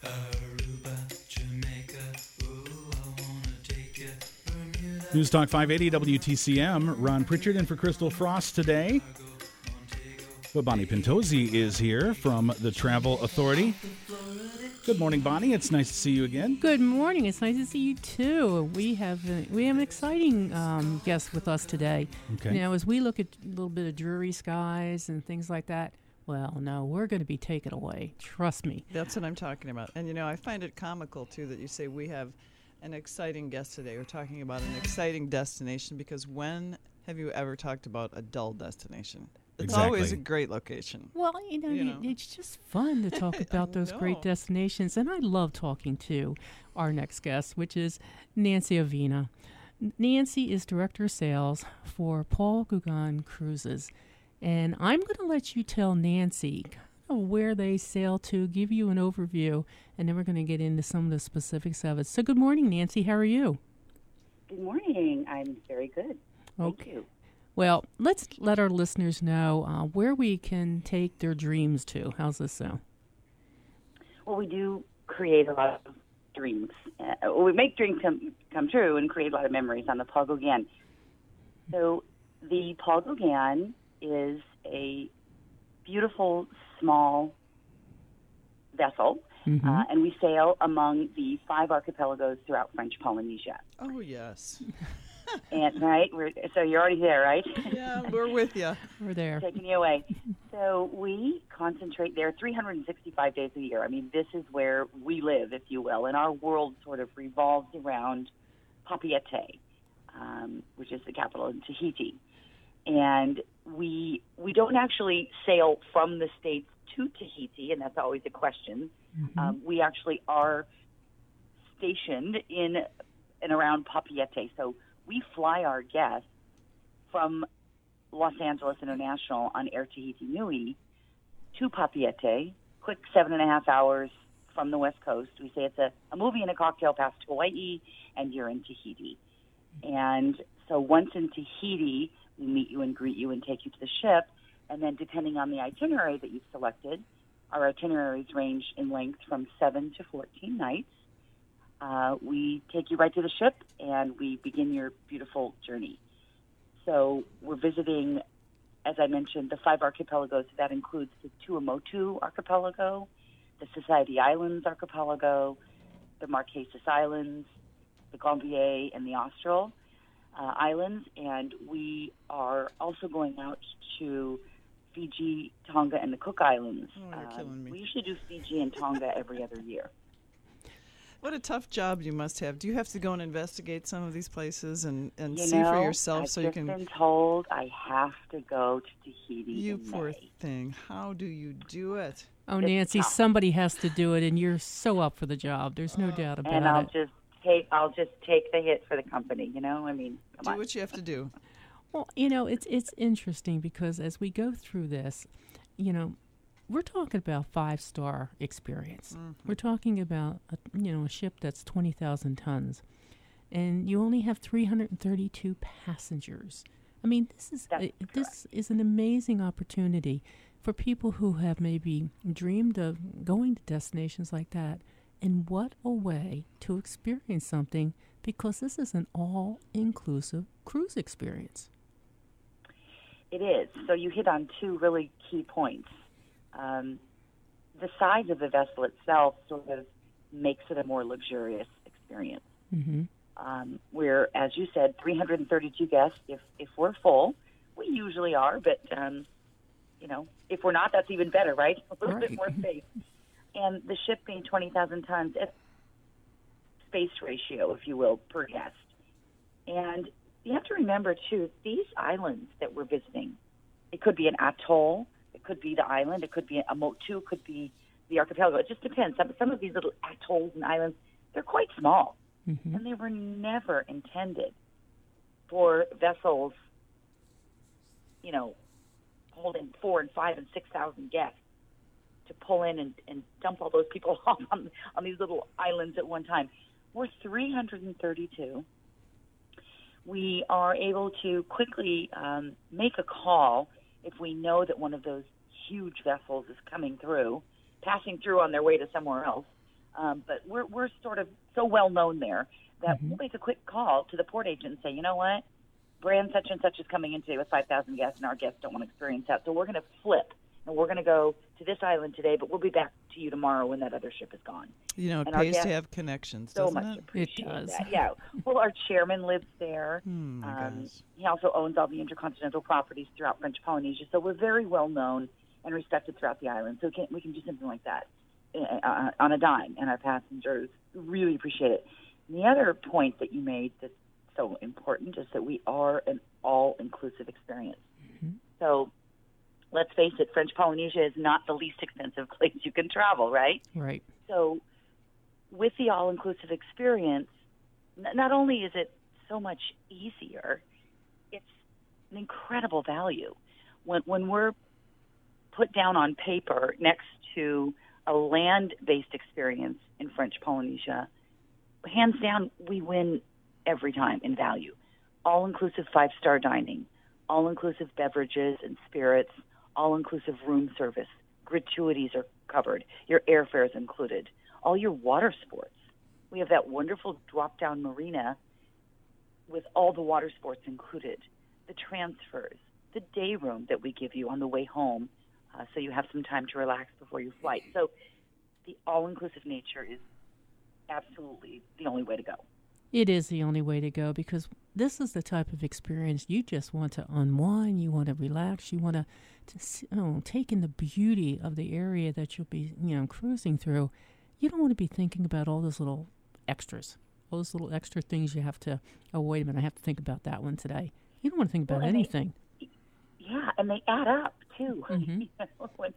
News Talk 580 WTCM. Ron Pritchard in for Crystal Frost today. But Bonnie Pintozzi is here from the Travel Authority. Good morning, Bonnie. It's nice to see you again. Good morning. It's nice to see you too. We have an exciting guest with us today. Okay. Now, as we look at a little bit of dreary skies and things like that, well, no, we're going to be taken away. Trust me. That's what I'm talking about. And, I find it comical, too, that you say we have an exciting guest today. We're talking about an exciting destination because when have you ever talked about a dull destination? It's Exactly. always a great location. Well, it's just fun to talk about those great destinations. And I love talking to our next guest, which is Nancy Avina. Nancy is Director of Sales for Paul Gauguin Cruises. And I'm going to let you tell Nancy where they sail to, give you an overview, and then we're going to get into some of the specifics of it. So good morning, Nancy. How are you? Good morning. I'm very good. Thank you. Well, let's let our listeners know where we can take their dreams to. How's this sound? Well, we do create a lot of dreams. We make dreams come true and create a lot of memories on the Paul Gauguin. So the Paul Gauguin is a beautiful, small vessel, and we sail among the 5 archipelagos throughout French Polynesia. Oh, yes. And right, so you're already there, right? Yeah, we're with you. We're there. Taking you away. So we concentrate there 365 days a year. I mean, this is where we live, if you will, and our world sort of revolves around Papeete, which is the capital in Tahiti. And we don't actually sail from the States to Tahiti, and that's always a question. We actually are stationed in and around Papeete. So we fly our guests from Los Angeles International on Air Tahiti Nui to Papeete, quick 7.5 hours from the West Coast. We say it's a movie and a cocktail pass to Hawaii, and you're in Tahiti. And so once in Tahiti, we meet you and greet you and take you to the ship. And then depending on the itinerary that you've selected, our itineraries range in length from 7 to 14 nights. We take you right to the ship, and we begin your beautiful journey. So we're visiting, as I mentioned, the 5 archipelagos. That includes the Tuamotu archipelago, the Society Islands archipelago, the Marquesas Islands, the Gambier, and the Austral Islands. And we are also going out to Fiji, Tonga, and the Cook Islands. Oh, you're killing me. We usually do Fiji and Tonga every other year. What a tough job you must have. Do you have to go and investigate some of these places and You see know, for yourself I've so just you can... been told I have to go to Tahiti You in poor May. thing. How do you do it? Oh, Nancy, somebody has to do it, and you're so up for the job. There's no doubt about And it. I'll just take the hit for the company, you know? I mean, come Do on. what you have to do. Well, it's interesting because as we go through this, we're talking about 5-star experience. We're talking about a ship that's 20,000 tons, and you only have 332 passengers. I mean, this is an amazing opportunity for people who have maybe dreamed of going to destinations like that. And what a way to experience something, because this is an all-inclusive cruise experience. It is. So you hit on 2 really key points. The size of the vessel itself sort of makes it a more luxurious experience. Where, as you said, 332 guests. If we're full, we usually are, but if we're not, that's even better, right? A little bit more space. And the ship being 20,000 tons, it's space ratio, if you will, per guest. And you have to remember, too, these islands that we're visiting, it could be an atoll, it could be the island, it could be a motu, it could be the archipelago. It just depends. Some of these little atolls and islands, they're quite small. And they were never intended for vessels, holding 4,000 and 5,000 and 6,000 guests to pull in and dump all those people off on these little islands at one time. We're 332. We are able to quickly make a call if we know that one of those huge vessels is coming through, passing through on their way to somewhere else. But we're sort of so well known there that we'll make a quick call to the port agent and say, you know what, brand such and such is coming in today with 5,000 guests, and our guests don't want to experience that. So we're going to flip, and we're going to go to this island today, but we'll be back to you tomorrow when that other ship is gone. You know, it And our pays to guests have connections, so doesn't much it? appreciate It does. that. Yeah. Well, our chairman lives there. My gosh. He also owns all the intercontinental properties throughout French Polynesia, so we're very well known and respected throughout the island. So we can do something like that on a dime, and our passengers really appreciate it. And the other point that you made that's so important is that we are an all-inclusive experience. So let's face it, French Polynesia is not the least expensive place you can travel, right? Right. So with the all-inclusive experience, not only is it so much easier, it's an incredible value. When we're put down on paper next to a land-based experience in French Polynesia, hands down, we win every time in value. All-inclusive 5-star dining, all-inclusive beverages and spirits, all-inclusive room service, gratuities are covered, your airfare is included, all your water sports. We have that wonderful drop-down marina with all the water sports included, the transfers, the day room that we give you on the way home, so you have some time to relax before your flight. So the all-inclusive nature is absolutely the only way to go. It is the only way to go, because this is the type of experience you just want to unwind, you want to relax, you want to take in the beauty of the area that you'll be cruising through. You don't want to be thinking about all those little extras, all those little extra things you have to, oh, wait a minute, I have to think about that one today. You don't want to think about anything. And they add up, too. Mm-hmm. When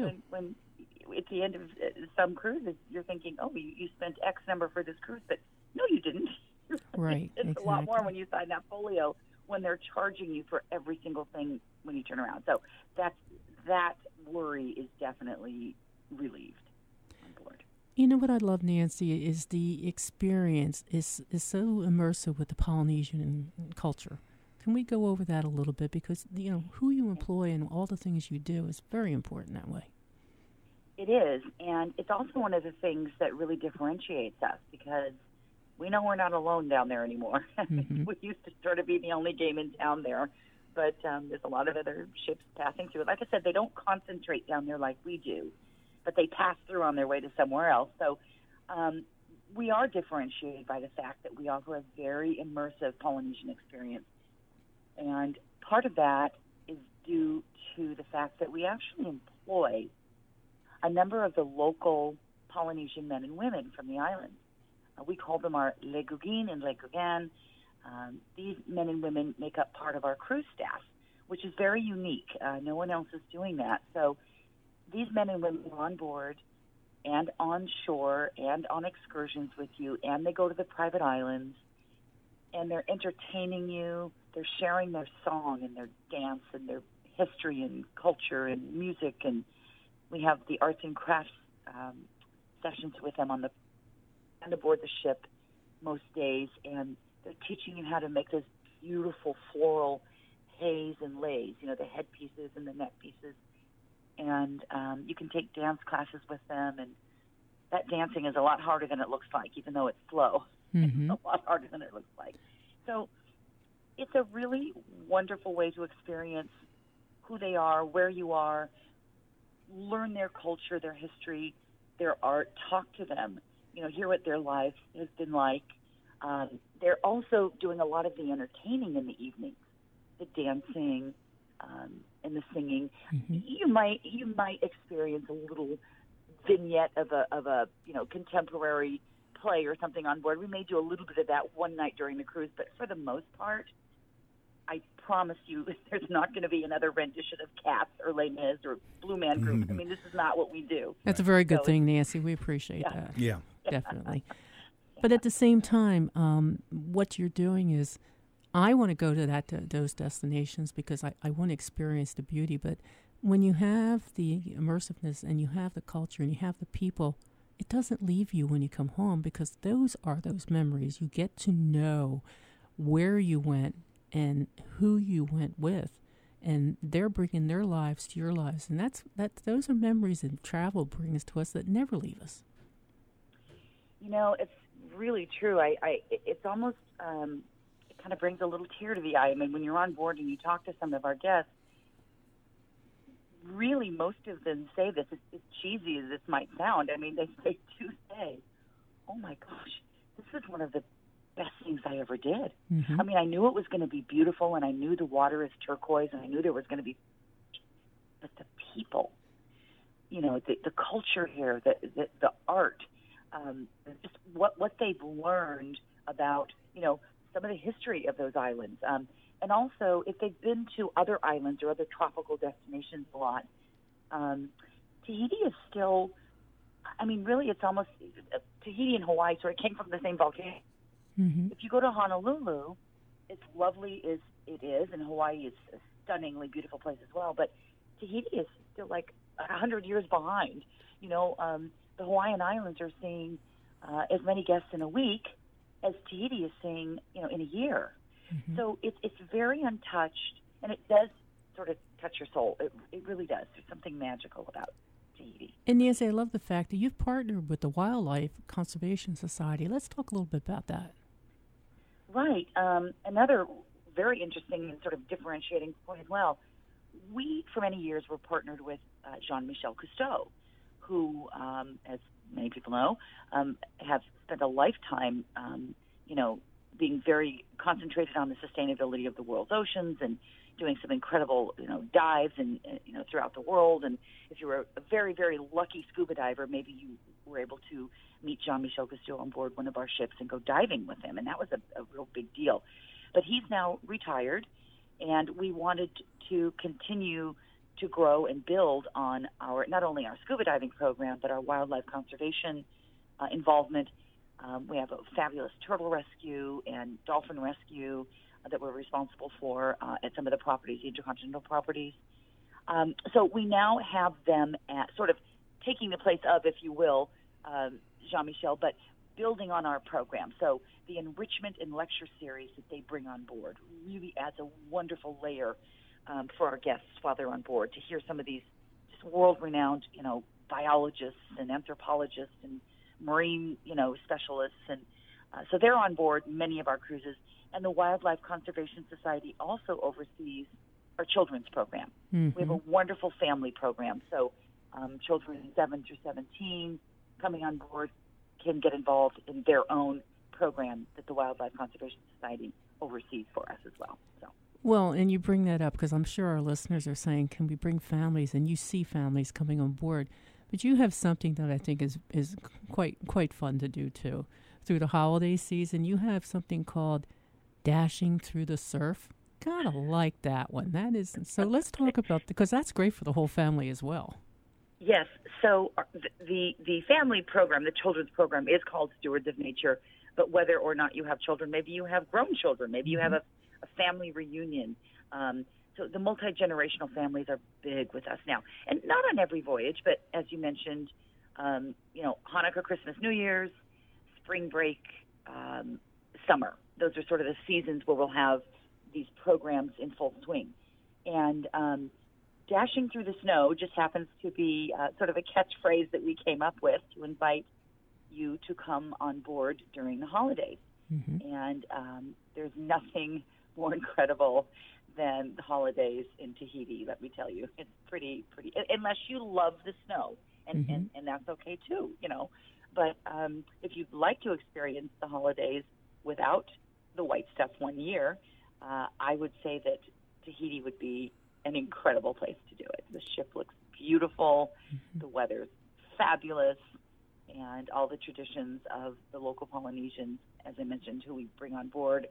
at the end of some cruises, you're thinking, oh, you spent X number for this cruise, but no, you didn't. Right, It's exactly. a lot more when you sign that folio, when they're charging you for every single thing when you turn around. So that worry is definitely relieved on board. You know what I love, Nancy, is the experience is so immersive with the Polynesian culture. Can we go over that a little bit? Because, who you employ and all the things you do is very important that way. It is, and it's also one of the things that really differentiates us, because we know we're not alone down there anymore. Mm-hmm. We used to sort of be the only game in town there, but there's a lot of other ships passing through. Like I said, they don't concentrate down there like we do, but they pass through on their way to somewhere else. So we are differentiated by the fact that we offer a very immersive Polynesian experience. And part of that is due to the fact that we actually employ a number of the local Polynesian men and women from the island. We call them our Le Gugin and Le Gugan. These men and women make up part of our cruise staff, which is very unique. No one else is doing that. So these men and women are on board and on shore and on excursions with you, and they go to the private islands, and they're entertaining you. They're sharing their song and their dance and their history and culture and music, and we have the arts and crafts sessions with them on aboard the ship most days, and they're teaching you how to make those beautiful floral hays and lays, the headpieces and the neck pieces. And you can take dance classes with them, and that dancing is a lot harder than it looks like, even though it's slow. Mm-hmm. It's a lot harder than it looks like. So it's a really wonderful way to experience who they are, where you are, learn their culture, their history, their art, talk to them, hear what their life has been like. They're also doing a lot of the entertaining in the evenings, the dancing and the singing. Mm-hmm. You might experience a little vignette of a contemporary play or something on board. We may do a little bit of that one night during the cruise, but for the most part, I promise you, there's not going to be another rendition of Cats or Les Mis or Blue Man Group. Mm-hmm. I mean, this is not what we do. That's a very good thing, Nancy. We appreciate that. Yeah. Definitely. But at the same time, what you're doing is, I want to go to those destinations because I want to experience the beauty. But when you have the immersiveness and you have the culture and you have the people, it doesn't leave you when you come home, because those are those memories. You get to know where you went and who you went with, and they're bringing their lives to your lives, and those are memories that travel brings to us that never leave us. It's really true. It's almost, it kind of brings a little tear to the eye. I mean, when you're on board and you talk to some of our guests, really most of them say this, as cheesy as this might sound. I mean, they do say, oh my gosh, this was one of the best things I ever did. Mm-hmm. I mean, I knew it was going to be beautiful, and I knew the water is turquoise, and I knew there was going to be, but the people, the culture here, the art, just what they've learned about, some of the history of those islands. And also, if they've been to other islands or other tropical destinations a lot, Tahiti is still, I mean, really, it's almost, Tahiti and Hawaii sort of came from the same volcano. Mm-hmm. If you go to Honolulu, it's lovely as it is, and Hawaii is a stunningly beautiful place as well, but Tahiti is still like 100 years behind. The Hawaiian Islands are seeing as many guests in a week as Tahiti is seeing, in a year. Mm-hmm. So it's very untouched, and it does sort of touch your soul. It really does. There's something magical about Tahiti. And Nancy, I love the fact that you've partnered with the Wildlife Conservation Society. Let's talk a little bit about that. Right. Another very interesting and sort of differentiating point as well. We, for many years, were partnered with Jean-Michel Cousteau, who, as many people know, have spent a lifetime, being very concentrated on the sustainability of the world's oceans and doing some incredible, dives and throughout the world. And if you were a very, very lucky scuba diver, maybe you were able to meet Jean-Michel Cousteau on board one of our ships and go diving with him, and that was a real big deal. But he's now retired, and we wanted to continue to grow and build on not only our scuba diving program, but our wildlife conservation involvement. We have a fabulous turtle rescue and dolphin rescue that we're responsible for at some of the properties, the intercontinental properties. So we now have them at sort of taking the place of, if you will, Jean-Michel, but building on our program. So the enrichment and lecture series that they bring on board really adds a wonderful layer for our guests while they're on board to hear some of these just world-renowned, biologists and anthropologists and marine, specialists. And so they're on board many of our cruises. And the Wildlife Conservation Society also oversees our children's program. Mm-hmm. We have a wonderful family program. So children 7 through 17 coming on board can get involved in their own program that the Wildlife Conservation Society oversees for us as well. So. Well, and you bring that up because I'm sure our listeners are saying, can we bring families? And you see families coming on board. But you have something that I think is quite fun to do, too. Through the holiday season, you have something called Dashing Through the Surf. Kind of like that one. That is, so let's talk about, because that's great for the whole family as well. Yes. So the family program, the children's program, is called Stewards of Nature. But whether or not you have children, maybe you have grown children, maybe you have a family reunion. So the multi-generational families are big with us now. And not on every voyage, but as you mentioned, Hanukkah, Christmas, New Year's, spring break, summer. Those are sort of the seasons where we'll have these programs in full swing. And Dashing Through the Snow just happens to be sort of a catchphrase that we came up with to invite you to come on board during the holidays. Mm-hmm. And there's nothing more incredible than the holidays in Tahiti, let me tell you. It's pretty, unless you love the snow, and that's okay too, But if you'd like to experience the holidays without the white stuff one year, I would say that Tahiti would be an incredible place to do it. The ship looks beautiful, the weather's fabulous, and all the traditions of the local Polynesians, as I mentioned, who we bring on board,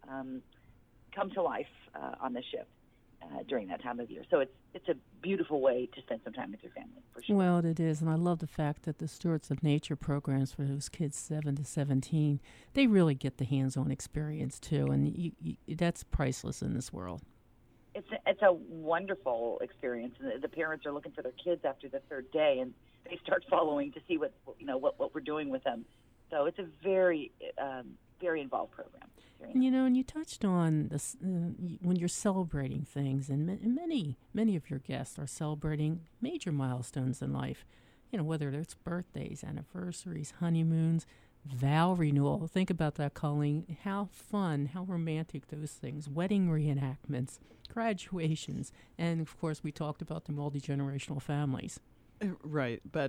come to life on the ship during that time of year. So it's a beautiful way to spend some time with your family, for sure. Well, it is, and I love the fact that the Stewards of Nature programs for those kids 7 to 17, they really get the hands-on experience too, and that's priceless in this world. It's a wonderful experience. The parents are looking for their kids after the third day, and they start following to see what we're doing with them. So it's a very very involved program. And you touched on this when you're celebrating things, and many of your guests are celebrating major milestones in life. Whether it's birthdays, anniversaries, honeymoons. Vow renewal. Think about that, Colleen. How fun, how romantic those things. Wedding reenactments, graduations, and of course we talked about the multi-generational families. Right, but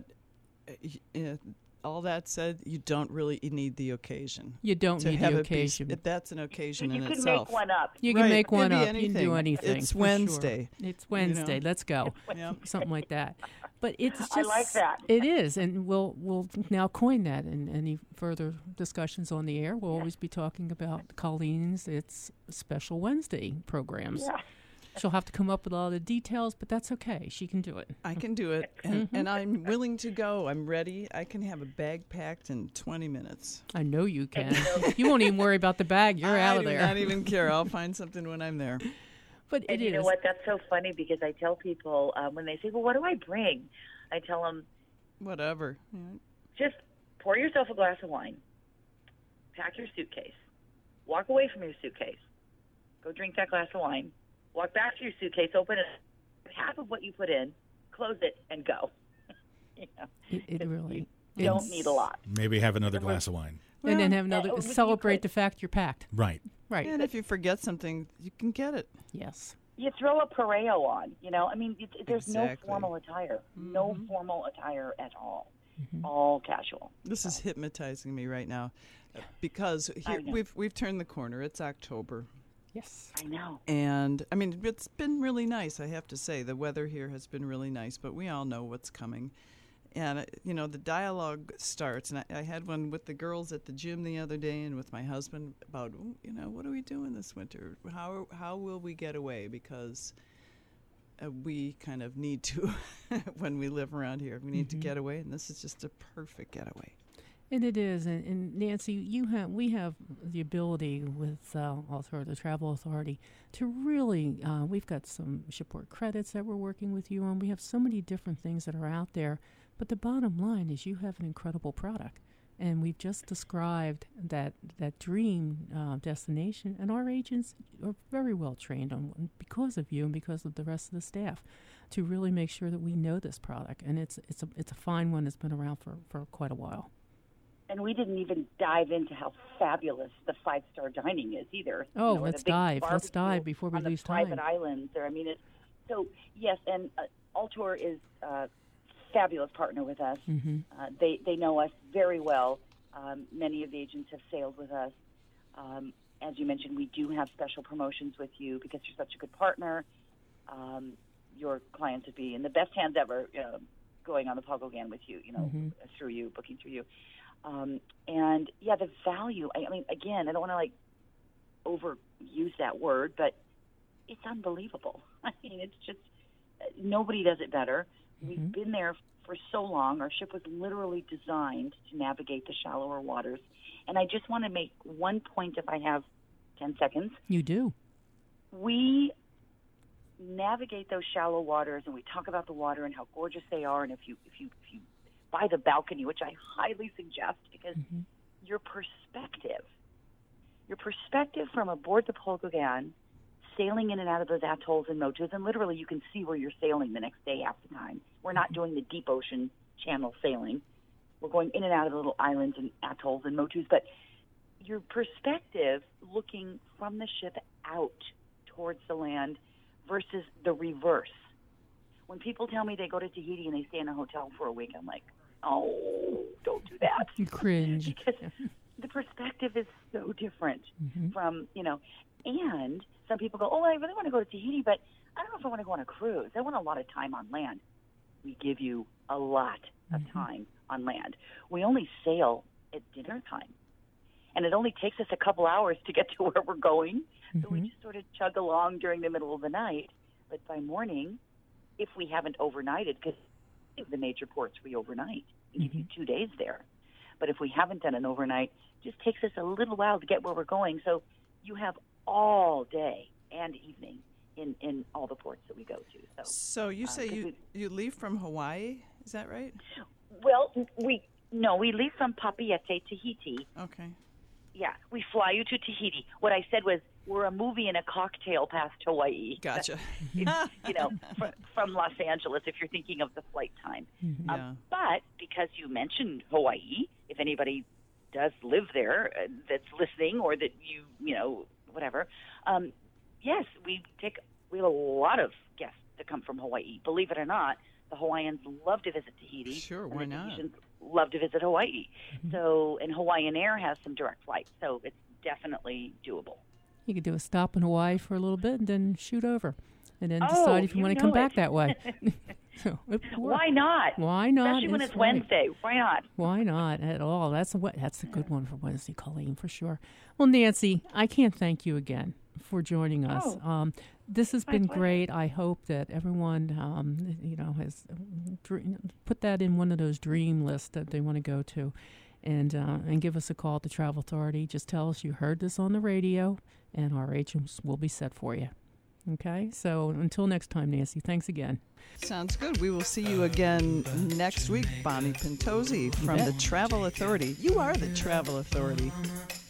all that said, you don't really need the occasion. You don't to need have the it be occasion. that's an occasion You in can itself. make one up. You can Right, make it could one be up. You can do anything. anything. It's for Wednesday. Sure. It's Wednesday. know? Let's go. Yep. Something like that. But it's just I like that. It is, and we'll now coin that. And any further discussions on the air, we'll always be talking about Colleen's It's Special Wednesday programs. Yeah. She'll have to come up with all the details, but that's okay. She can do it. I can do it, and I'm willing to go. I'm ready. I can have a bag packed in 20 minutes. I know you can. You won't even worry about the bag. You're out of there. I do not even care. I'll find something when I'm there. But And it you know is. what? That's so funny because I tell people when they say, well, what do I bring? I tell them, Whatever. Yeah. just pour yourself a glass of wine, pack your suitcase, walk away from your suitcase, go drink that glass of wine, walk back to your suitcase, open it, half of what you put in, close it, and go. You know, It really. you don't it's- need a lot. Maybe have another glass of wine. And then have Well, another. you Celebrate could. the fact you're packed. Right. Right. And if you forget something, you can get it. Yes. You throw a pareo on, you know. I mean, there's Exactly. no formal attire, no formal attire at all, Mm-hmm. all casual. This is hypnotizing me right now, because here, know. we've turned the corner. It's October. Yes. I know. And I mean, it's been really nice, I have to say. The weather here has been really nice, but we all know what's coming. And, the dialogue starts. And I had one with the girls at the gym the other day and with my husband about, what are we doing this winter? How will we get away? Because we kind of need to when we live around here. We need to get away, and this is just a perfect getaway. And it is, and Nancy, we have the ability with also the Travel Authority to really, we've got some shipboard credits that we're working with you on. We have so many different things that are out there, but the bottom line is you have an incredible product, and we've just described that dream destination, and our agents are very well trained on because of you and because of the rest of the staff to really make sure that we know this product, and it's a fine one that's been around for quite a while. And we didn't even dive into how fabulous the 5-star dining is either. Oh, You know, let's the big dive. Let's barbecue dive before we on the lose private time. islands. There, I mean, so yes, and Altour is a fabulous partner with us. Mm-hmm. They know us very well. Many of the agents have sailed with us. As you mentioned, we do have special promotions with you because you're such a good partner. Your clients would be in the best hands ever going on the Pogogan with you, through you, booking through you. And yeah, the value, I mean, again, I don't want to overuse that word, but it's unbelievable. I mean, it's just, nobody does it better. We've been there for so long. Our ship was literally designed to navigate the shallower waters. And I just want to make one point if I have 10 seconds. You do. We navigate those shallow waters, and we talk about the water and how gorgeous they are. And if you buy the balcony, which I highly suggest, because your perspective from aboard the Pogogan, sailing in and out of those atolls and motus, and literally you can see where you're sailing the next day half the time. We're not doing the deep ocean channel sailing. We're going in and out of the little islands and atolls and motus, but your perspective looking from the ship out towards the land versus the reverse. When people tell me they go to Tahiti and they stay in a hotel for a week, I'm like, oh, don't do that. You cringe. Because the perspective is so different from, and some people go, oh, I really want to go to Tahiti, but I don't know if I want to go on a cruise. I want a lot of time on land. We give you a lot of time on land. We only sail at dinner time. And it only takes us a couple hours to get to where we're going. So we just sort of chug along during the middle of the night. But by morning, if we haven't overnighted, because the major ports we overnight, we give you 2 days there. But if we haven't done an overnight, it just takes us a little while to get where we're going. So you have all day and evening in all the ports that we go to. So you say you leave from Hawaii, is that right? Well, we leave from Papeete, Tahiti. Okay. Yeah, we fly you to Tahiti. What I said was we're a movie and a cocktail past Hawaii. Gotcha. From Los Angeles, if you're thinking of the flight time. Yeah. But because you mentioned Hawaii, if anybody does live there that's listening, or that whatever. Yes, we have a lot of guests that come from Hawaii. Believe it or not, the Hawaiians love to visit Tahiti. Sure, and why the not? Tahitians love to visit Hawaii. So, and Hawaiian Air has some direct flights, so it's definitely doable. You could do a stop in Hawaii for a little bit and then shoot over, and then decide if you want to come back that way. So why not? Why not? Especially when it's Wednesday. Why not? Why not at all? That's a good one for Wednesday, Colleen, for sure. Well, Nancy, I can't thank you again for joining us. This has been great. I hope that everyone, has put that in one of those dream lists that they want to go to, and give us a call at the Travel Authority. Just tell us you heard this on the radio, and our agents will be set for you. Okay? So until next time, Nancy, thanks again. Sounds good. We will see you again next week. Bonnie Pintozzi from the Travel Authority. You are the Travel Authority.